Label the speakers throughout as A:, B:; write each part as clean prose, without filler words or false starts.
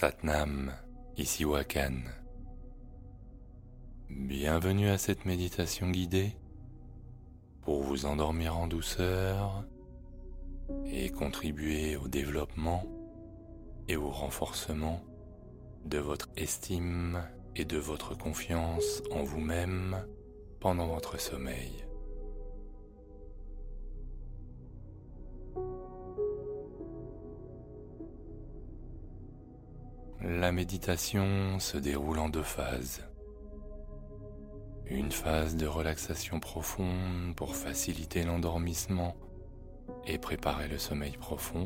A: Satnam, ici Wakan. Bienvenue à cette méditation guidée pour vous endormir en douceur et contribuer au développement et au renforcement de votre estime et de votre confiance en vous-même pendant votre sommeil. La méditation se déroule en 2 phases. Une phase de relaxation profonde pour faciliter l'endormissement et préparer le sommeil profond.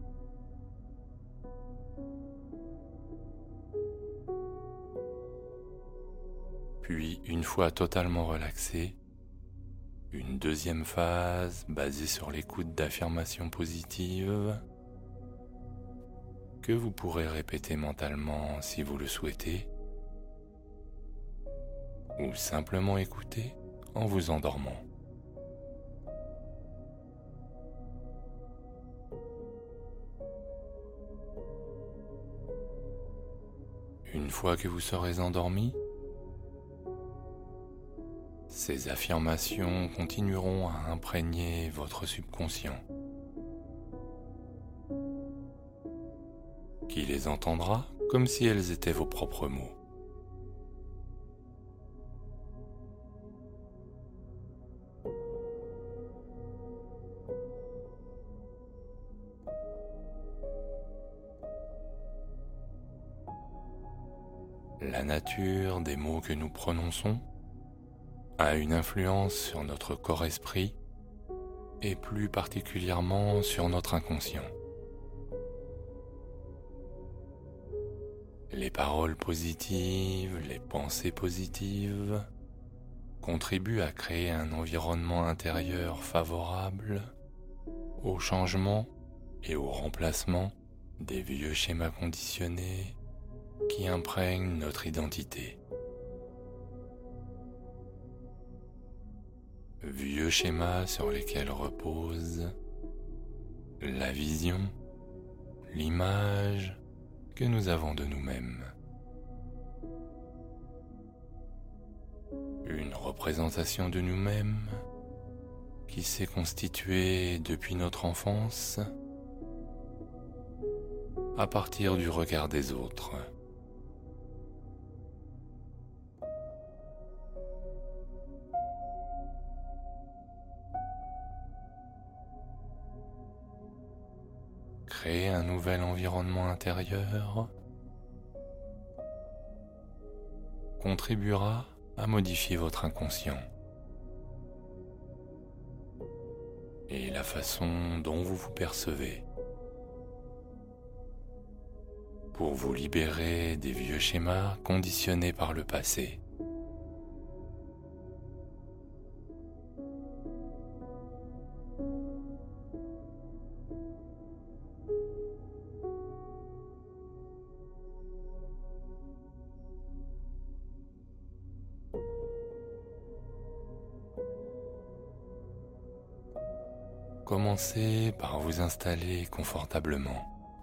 A: Puis, une fois totalement relaxé, une deuxième phase basée sur l'écoute d'affirmations positives que vous pourrez répéter mentalement si vous le souhaitez, ou simplement écouter en vous endormant. Une fois que vous serez endormi, ces affirmations continueront à imprégner votre subconscient, qui les entendra comme si elles étaient vos propres mots. La nature des mots que nous prononçons a une influence sur notre corps-esprit et plus particulièrement sur notre inconscient. Les paroles positives, les pensées positives contribuent à créer un environnement intérieur favorable au changement et au remplacement des vieux schémas conditionnés qui imprègnent notre identité. Vieux schémas sur lesquels repose la vision, l'image que nous avons de nous-mêmes. Une représentation de nous-mêmes qui s'est constituée depuis notre enfance à partir du regard des autres. Créer un nouvel environnement intérieur contribuera à modifier votre inconscient et la façon dont vous vous percevez pour vous libérer des vieux schémas conditionnés par le passé. Commencez par vous installer confortablement.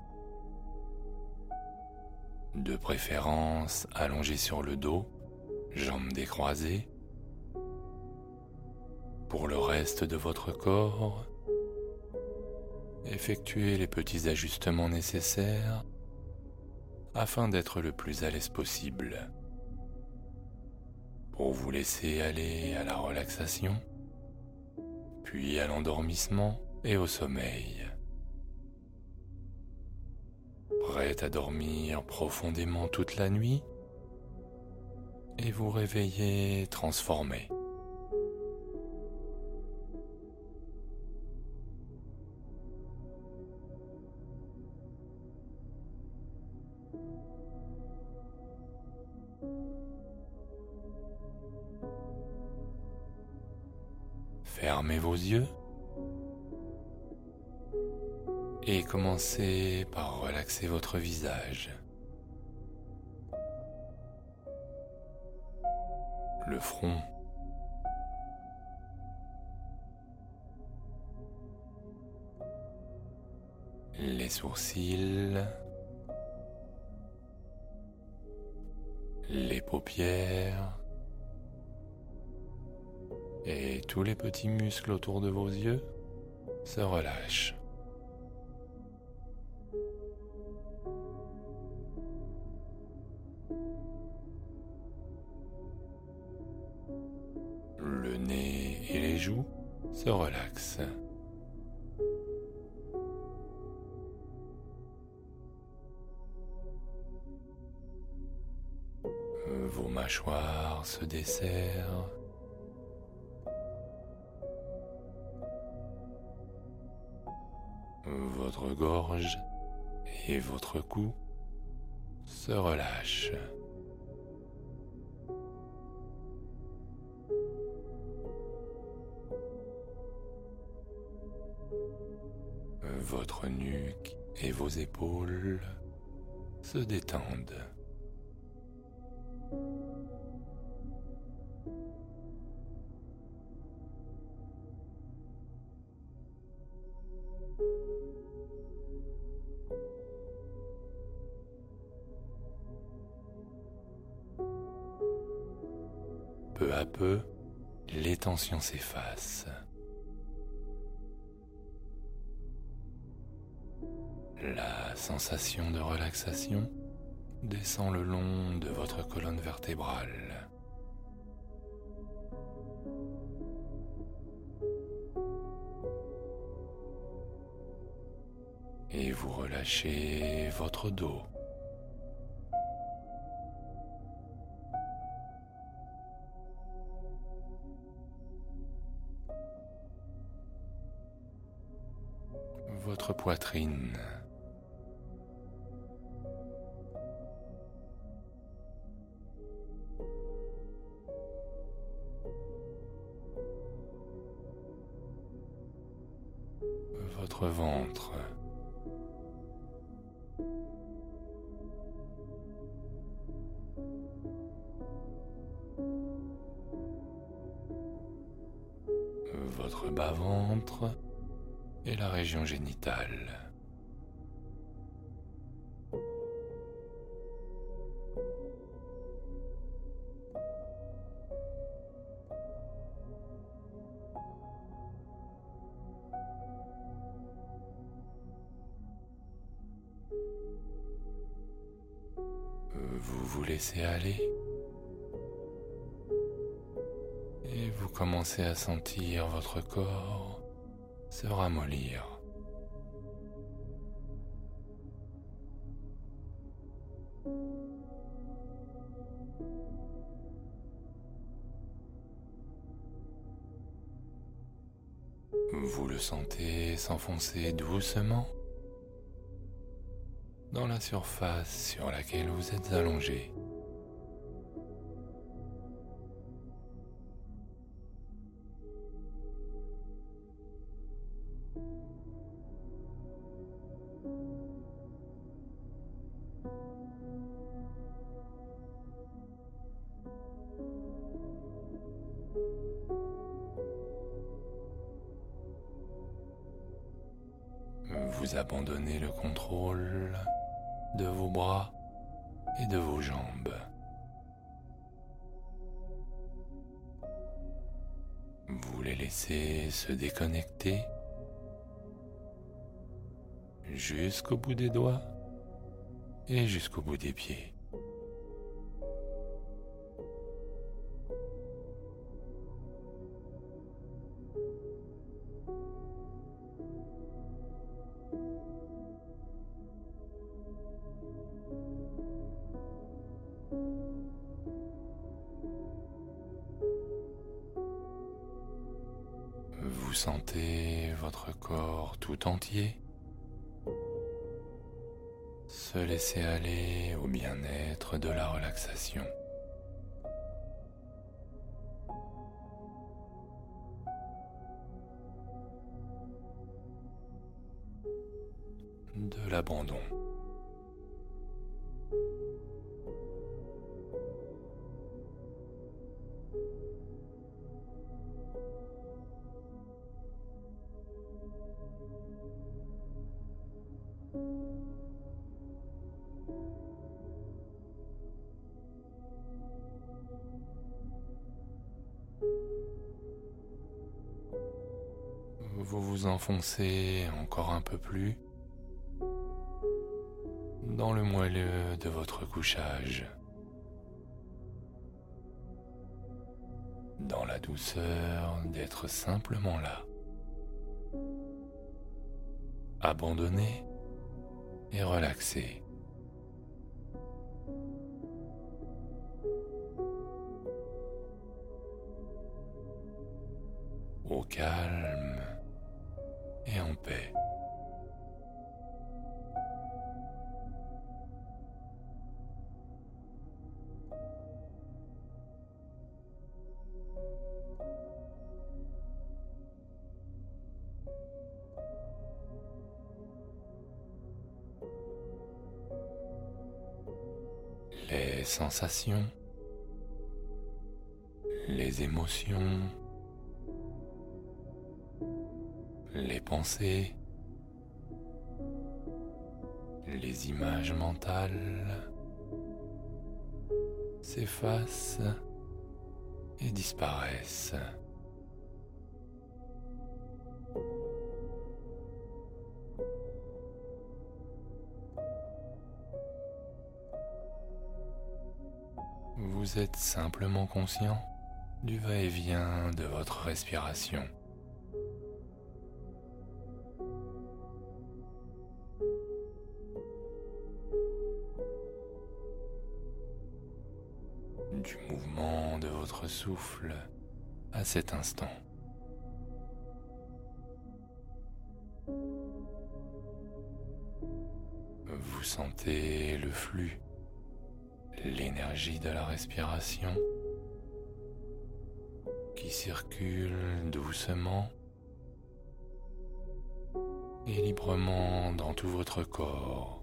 A: De préférence allongé sur le dos, jambes décroisées. Pour le reste de votre corps, effectuez les petits ajustements nécessaires afin d'être le plus à l'aise possible. Pour vous laisser aller à la relaxation, puis à l'endormissement et au sommeil. Prête à dormir profondément toute la nuit et vous réveiller transformé. Fermez vos yeux et commencez par relaxer votre visage, le front, les sourcils, paupières et tous les petits muscles autour de vos yeux se relâchent. Le nez et les joues se relaxent. Vos mâchoires se desserrent. Votre gorge et votre cou se relâchent. Votre nuque et vos épaules se détendent. Peu à peu, les tensions s'effacent. La sensation de relaxation descend le long de votre colonne vertébrale. Et vous relâchez votre dos. Votre poitrine. Votre ventre. Votre bas-ventre et la région génitale. Vous vous laissez aller et vous commencez à sentir votre corps se ramollir. Vous le sentez s'enfoncer doucement dans la surface sur laquelle vous êtes allongé. Vous abandonnez le contrôle de vos bras et de vos jambes. Vous les laissez se déconnecter jusqu'au bout des doigts et jusqu'au bout des pieds. Vous sentez votre corps tout entier se laisser aller au bien-être de la relaxation. De l'abandon. vous vous enfoncez encore un peu plus dans le moelleux de votre couchage, dans la douceur d'être simplement là, abandonné et relaxé. Au calme et en paix. Les sensations, les émotions, les pensées, les images mentales s'effacent et disparaissent. Vous êtes simplement conscient du va-et-vient de votre respiration. Du mouvement de votre souffle à cet instant. Vous sentez le flux, l'énergie de la respiration qui circule doucement et librement dans tout votre corps.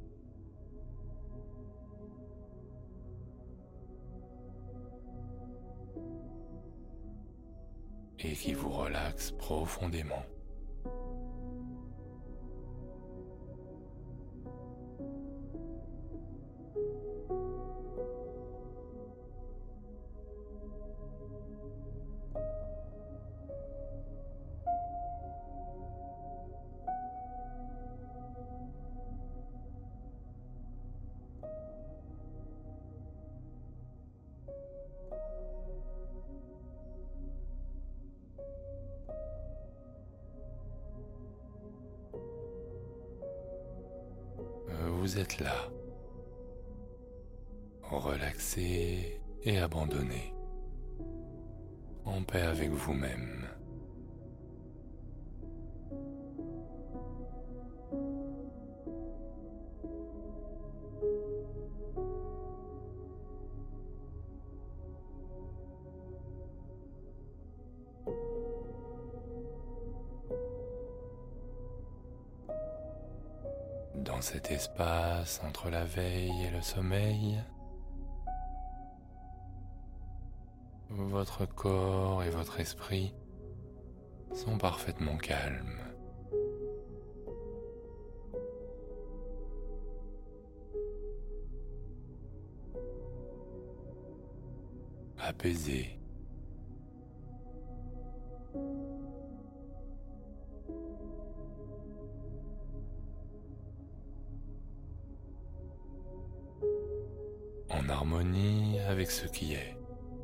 A: Et qui vous relaxe profondément. Vous êtes là, relaxé et abandonné, en paix avec vous-même. Dans cet espace entre la veille et le sommeil, votre corps et votre esprit sont parfaitement calmes. Apaisés. En harmonie avec ce qui est.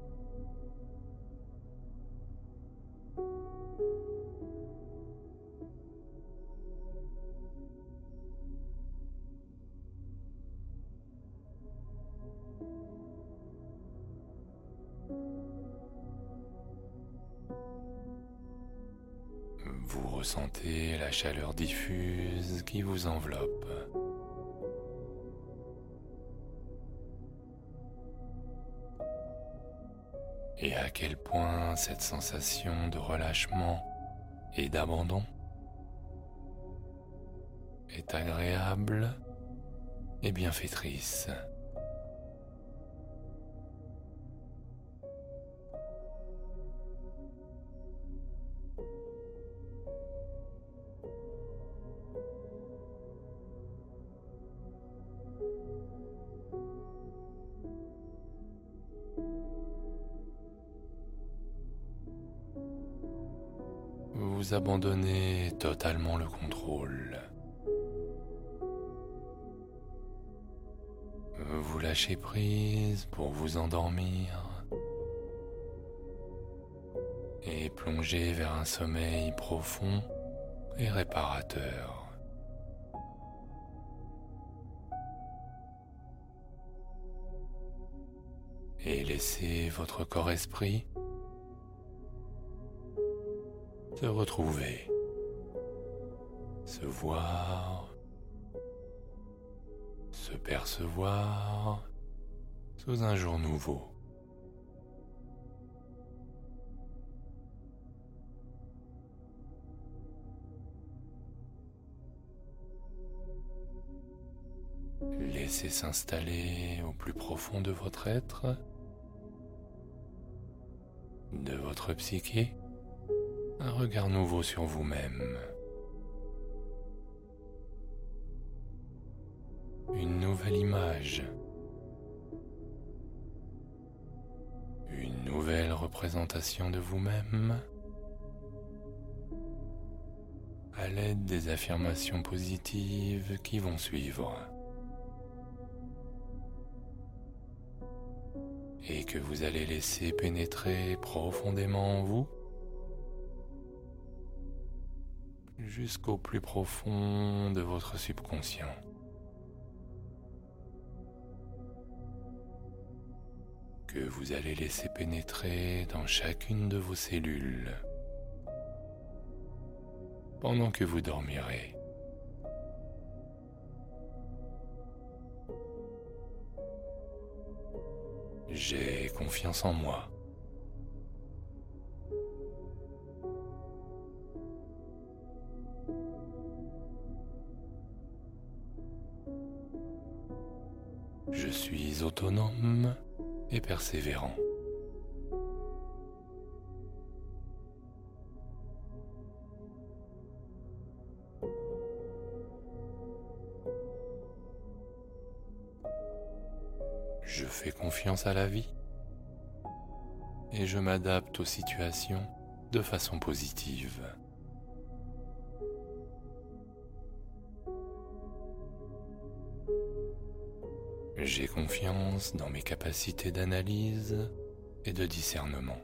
A: Vous ressentez la chaleur diffuse qui vous enveloppe. Et à quel point cette sensation de relâchement et d'abandon est agréable et bienfaitrice. vous abandonnez totalement le contrôle. Vous lâchez prise pour vous endormir et plonger vers un sommeil profond et réparateur. Et laissez votre corps-esprit se retrouver, se voir, se percevoir sous un jour nouveau. Laissez s'installer au plus profond de votre être, de votre psyché, un regard nouveau sur vous-même. Une nouvelle image, une nouvelle représentation de vous-même à l'aide des affirmations positives qui vont suivre et que vous allez laisser pénétrer profondément en vous jusqu'au plus profond de votre subconscient. Que vous allez laisser pénétrer dans chacune de vos cellules pendant que vous dormirez. J'ai confiance en moi. Je suis autonome et persévérant. Je fais confiance à la vie et je m'adapte aux situations de façon positive. J'ai confiance dans mes capacités d'analyse et de discernement.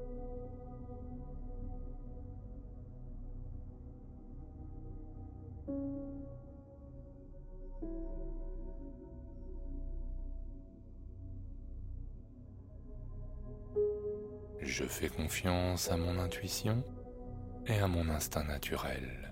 A: Je fais confiance à mon intuition et à mon instinct naturel.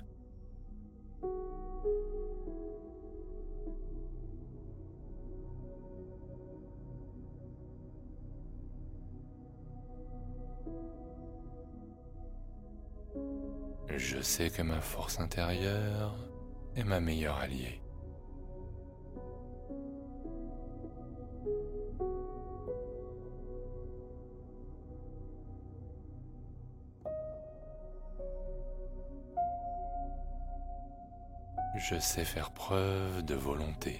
A: Je sais que ma force intérieure est ma meilleure alliée. Je sais faire preuve de volonté.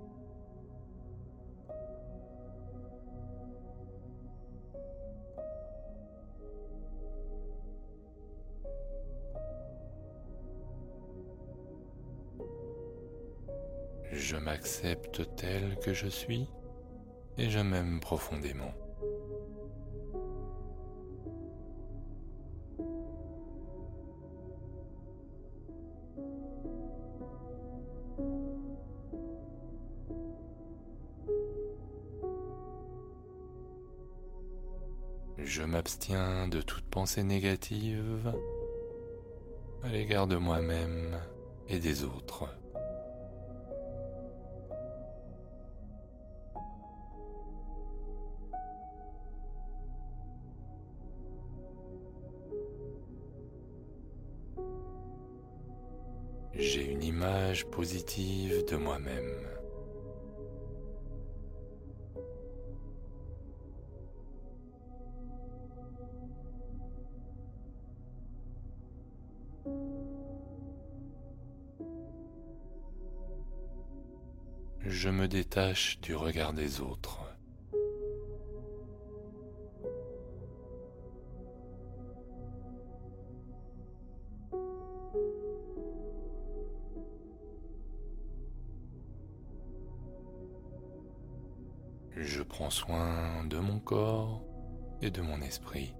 A: Je m'accepte tel que je suis et je m'aime profondément. Je m'abstiens de toute pensée négative à l'égard de moi-même et des autres. J'ai une image positive de moi-même. Je me détache du regard des autres. prends soin de mon corps et de mon esprit.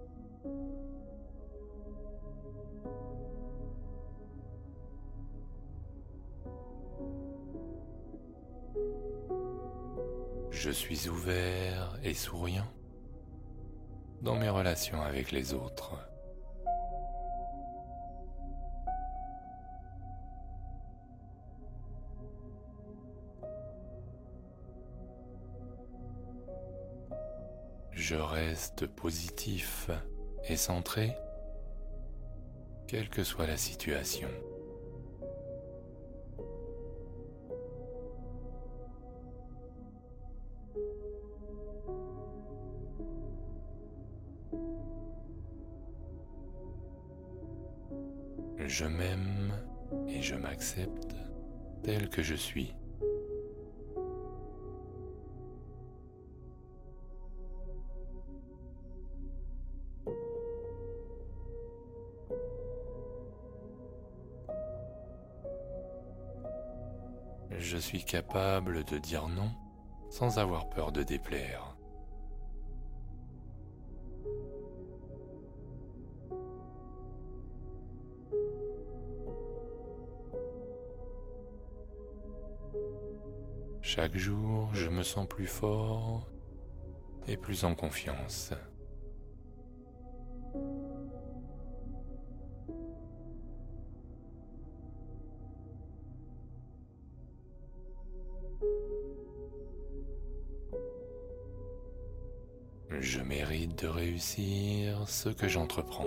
A: Je suis ouvert et souriant dans mes relations avec les autres. Je reste positif et centré, quelle que soit la situation. Je m'aime et je m'accepte tel que je suis. Je suis capable de dire non sans avoir peur de déplaire. Chaque jour, je me sens plus fort et plus en confiance. Je mérite de réussir ce que j'entreprends.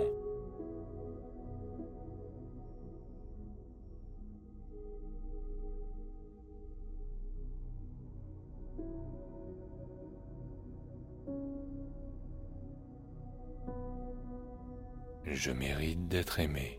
A: Je mérite d'être aimé.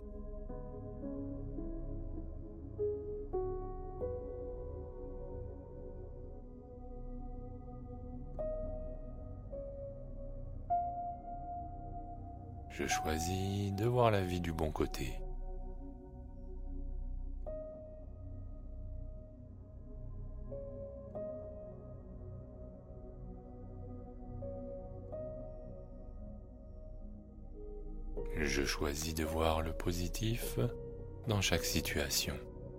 A: Je choisis de voir la vie du bon côté. Je choisis de voir le positif dans chaque situation.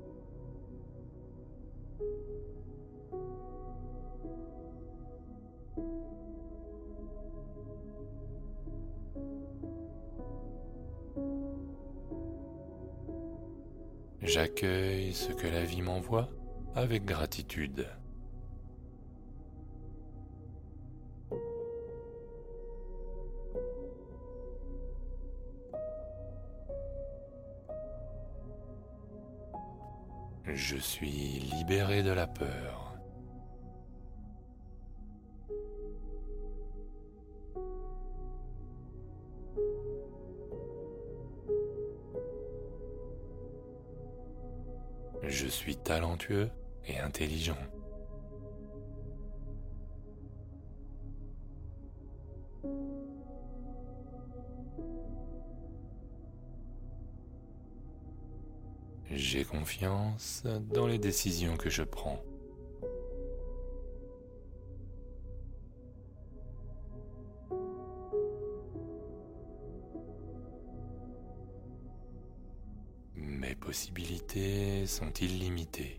A: J'accueille ce que la vie m'envoie avec gratitude. Je suis libéré de la peur. Je suis talentueux et intelligent. J'ai confiance dans les décisions que je prends. Mes possibilités sont illimitées.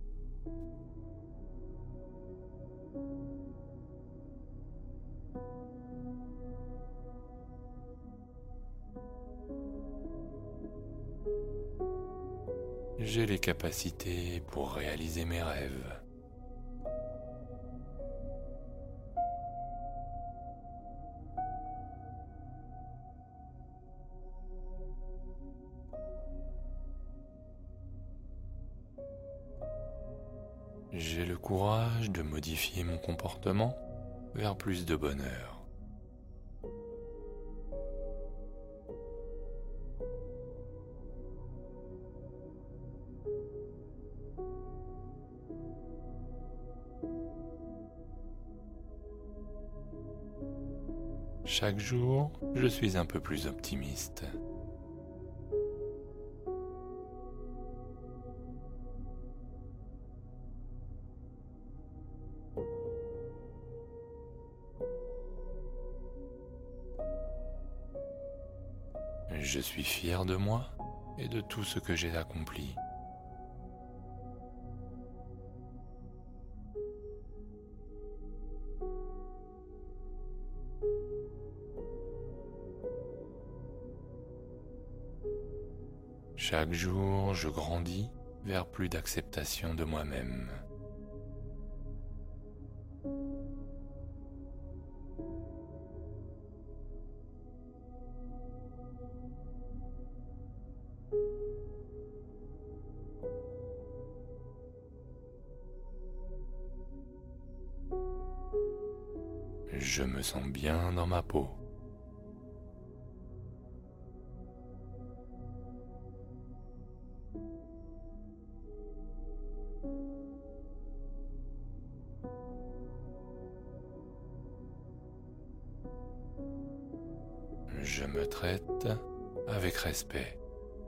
A: J'ai les capacités pour réaliser mes rêves. J'ai le courage de modifier mon comportement vers plus de bonheur. Chaque jour, je suis un peu plus optimiste. Je suis fier de moi et de tout ce que j'ai accompli. Chaque jour, je grandis vers plus d'acceptation de moi-même. Je me sens bien dans ma peau. Je me traite avec respect.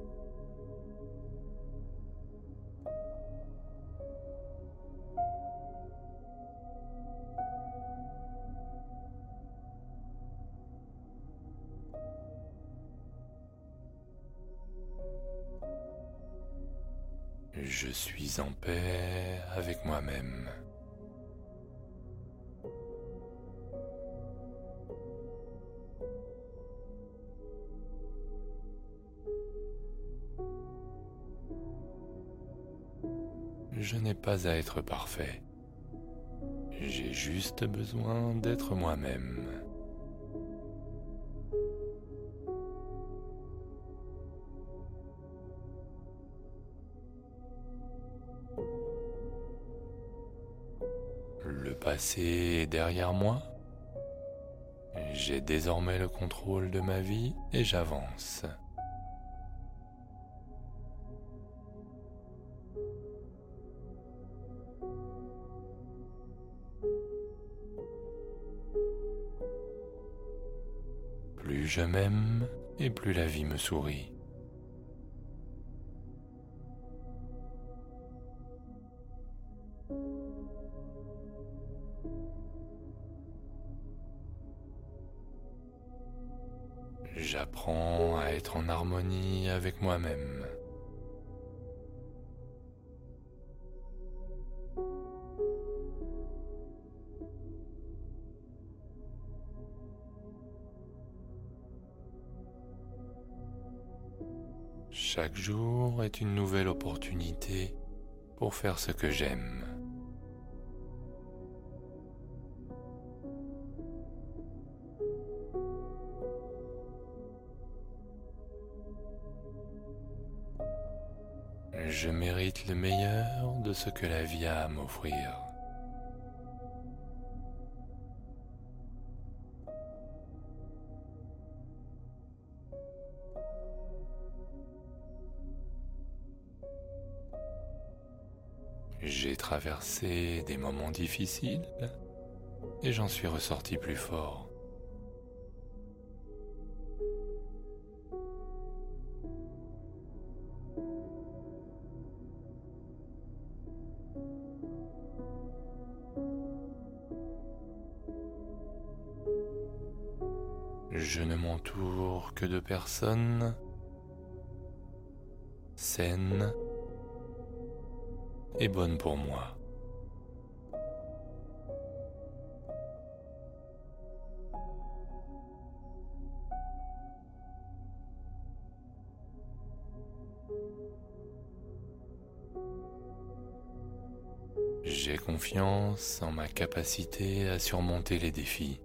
A: Je suis en paix avec moi-même. Je n'ai pas à être parfait. J'ai juste besoin d'être moi-même. Le passé est derrière moi. J'ai désormais le contrôle de ma vie et j'avance. Plus je m'aime et plus la vie me sourit. J'apprends à être en harmonie avec moi-même. Chaque jour est une nouvelle opportunité pour faire ce que j'aime. Je mérite le meilleur de ce que la vie a à m'offrir. J'ai traversé des moments difficiles et j'en suis ressorti plus fort. Je ne m'entoure que de personnes saines et bonnes pour moi. J'ai confiance en ma capacité à surmonter les défis.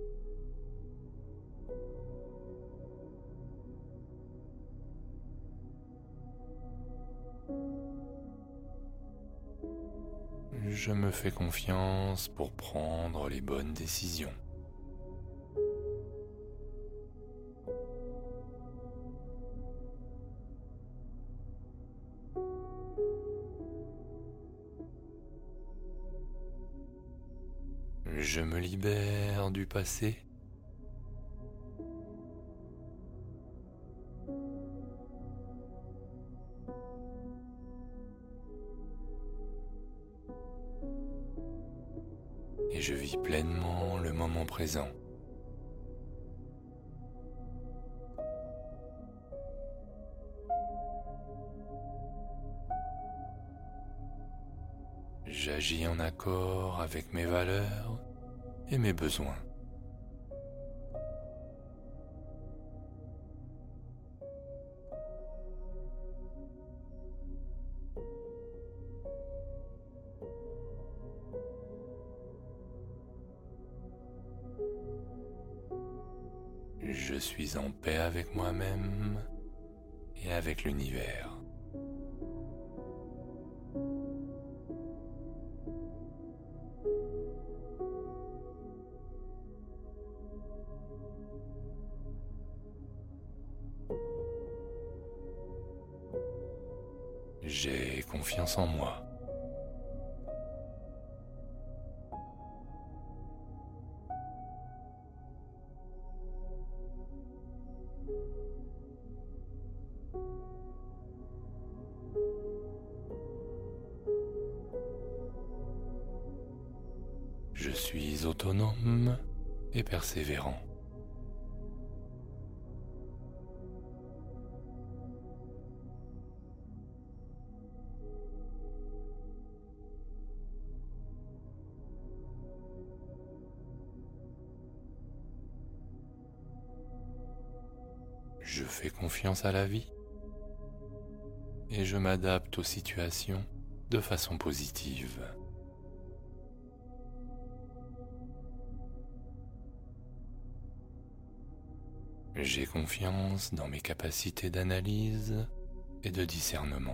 A: Je me fais confiance pour prendre les bonnes décisions. Je me libère du passé. Et je vis pleinement le moment présent. J'agis en accord avec mes valeurs et mes besoins. Je suis en paix avec moi-même et avec l'univers. J'ai confiance en moi. Je suis autonome et persévérant. Je fais confiance à la vie et je m'adapte aux situations de façon positive. J'ai confiance dans mes capacités d'analyse et de discernement.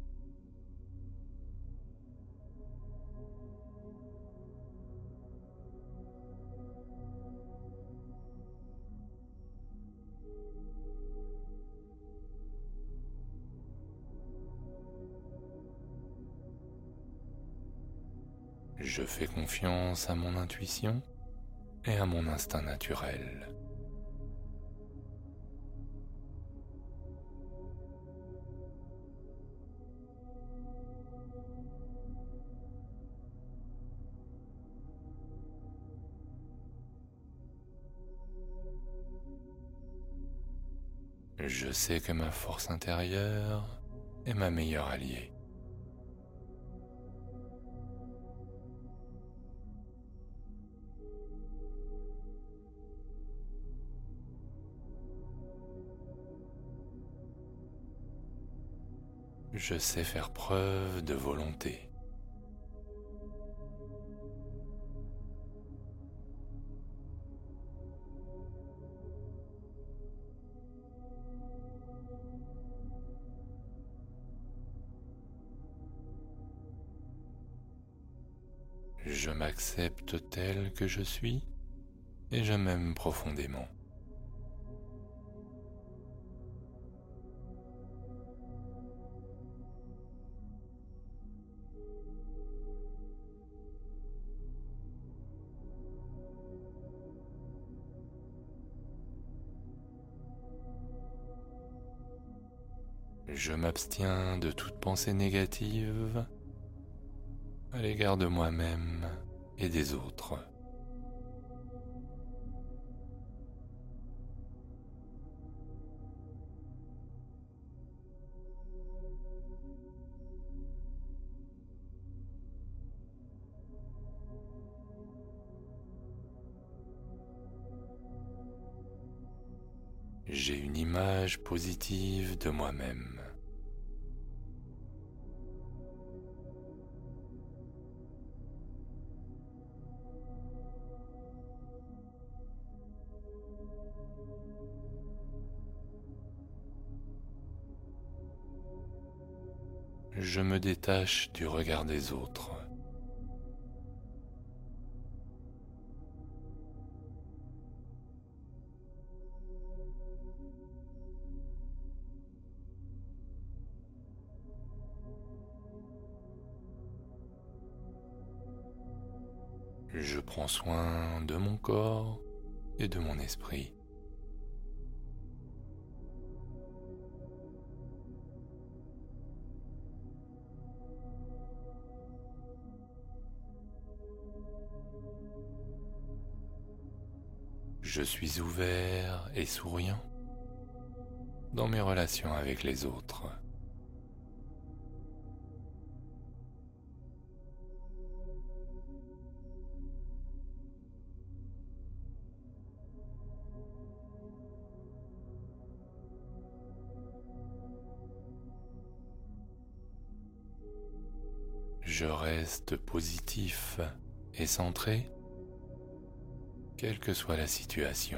A: Je fais confiance à mon intuition et à mon instinct naturel. Je sais que ma force intérieure est ma meilleure alliée. Je sais faire preuve de volonté. Je m'accepte tel que je suis et je m'aime profondément. Je m'abstiens de toute pensée négative à l'égard de moi-même et des autres. J'ai une image positive de moi-même. Je me détache du regard des autres. Je prends soin de mon corps et de mon esprit. Je suis ouvert et souriant dans mes relations avec les autres. je reste positif et centré, quelle que soit la situation.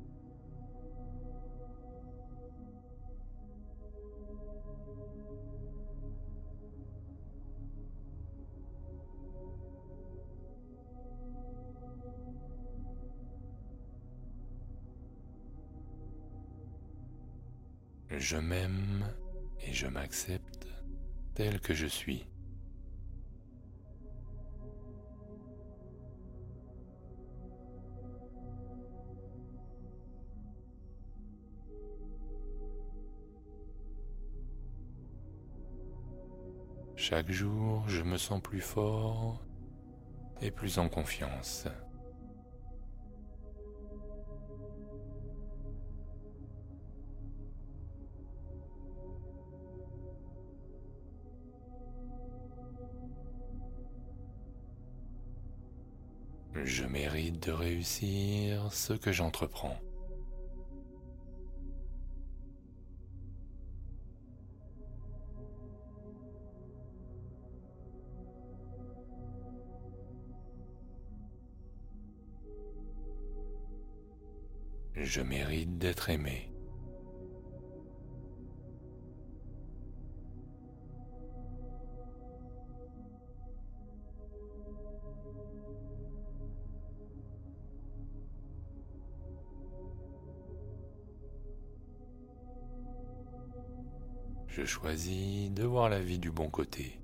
A: Je m'aime et je m'accepte tel que je suis. Chaque jour, je me sens plus fort et plus en confiance. Je mérite de réussir ce que j'entreprends. Je mérite d'être aimé. Je choisis de voir la vie du bon côté.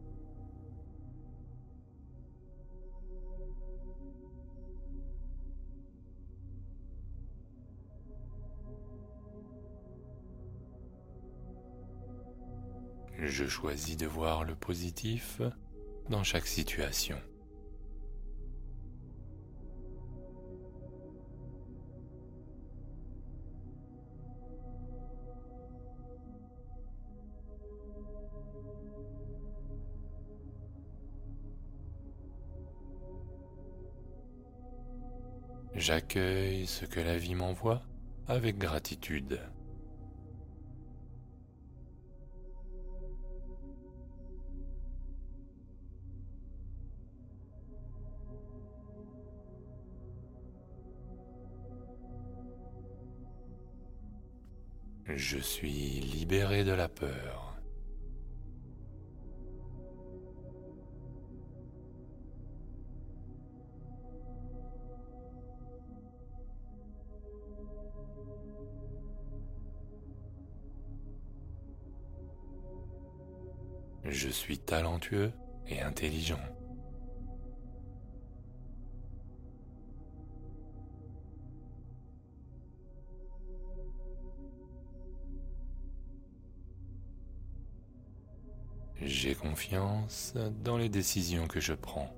A: Je choisis de voir le positif dans chaque situation. J'accueille ce que la vie m'envoie avec gratitude. Je suis libéré de la peur. Je suis talentueux et intelligent. J'ai confiance dans les décisions que je prends.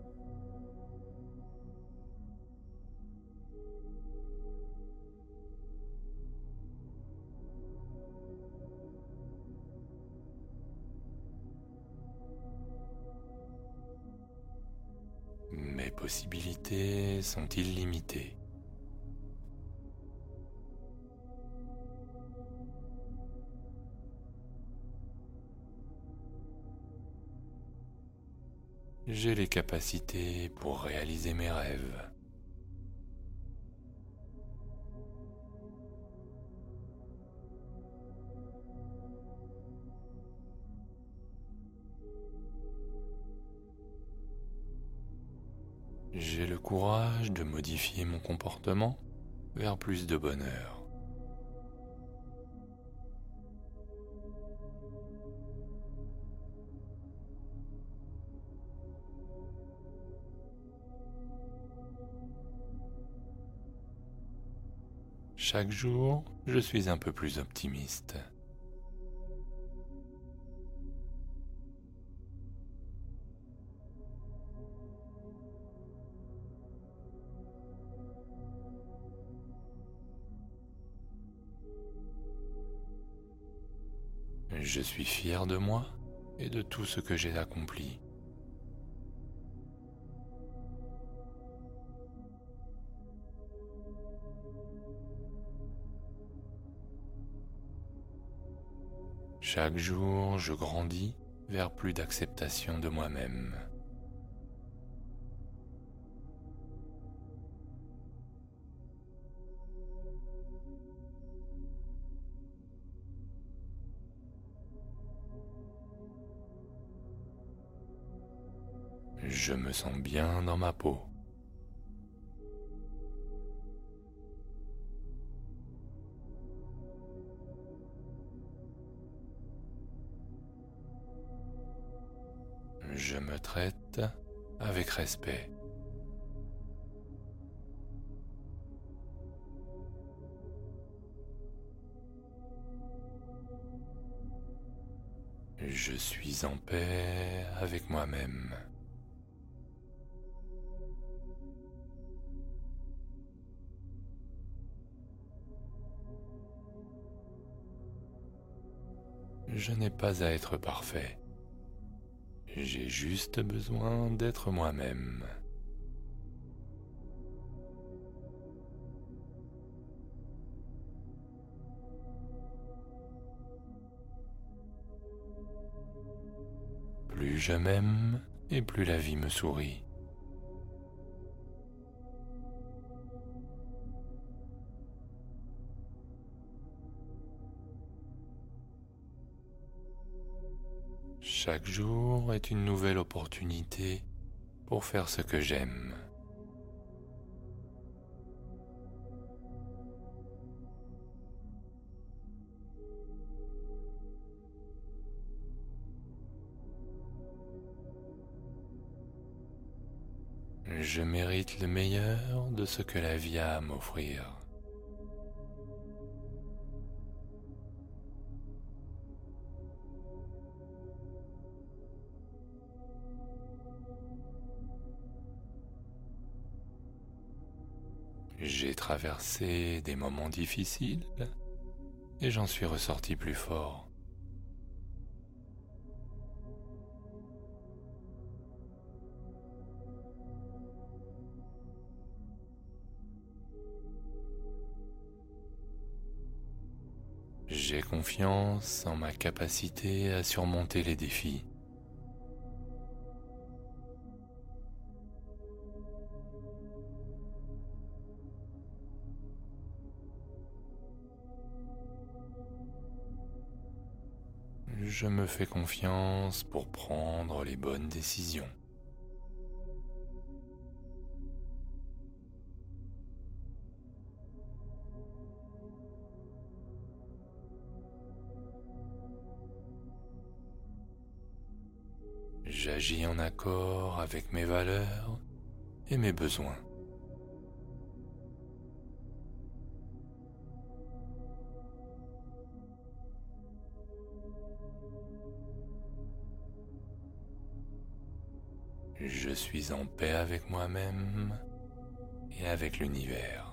A: Mes possibilités sont illimitées. J'ai les capacités pour réaliser mes rêves. J'ai le courage de modifier mon comportement vers plus de bonheur. Chaque jour, je suis un peu plus optimiste. Je suis fier de moi et de tout ce que j'ai accompli. Chaque jour, je grandis vers plus d'acceptation de moi-même. Je me sens bien dans ma peau. Je me traite avec respect. Je suis en paix avec moi-même. Je n'ai pas à être parfait. J'ai juste besoin d'être moi-même. Plus je m'aime et plus la vie me sourit. Chaque jour est une nouvelle opportunité pour faire ce que j'aime. Je mérite le meilleur de ce que la vie a à m'offrir. J'ai traversé des moments difficiles et j'en suis ressorti plus fort. J'ai confiance en ma capacité à surmonter les défis. Je me fais confiance pour prendre les bonnes décisions. J'agis en accord avec mes valeurs et mes besoins. Je suis en paix avec moi-même et avec l'univers.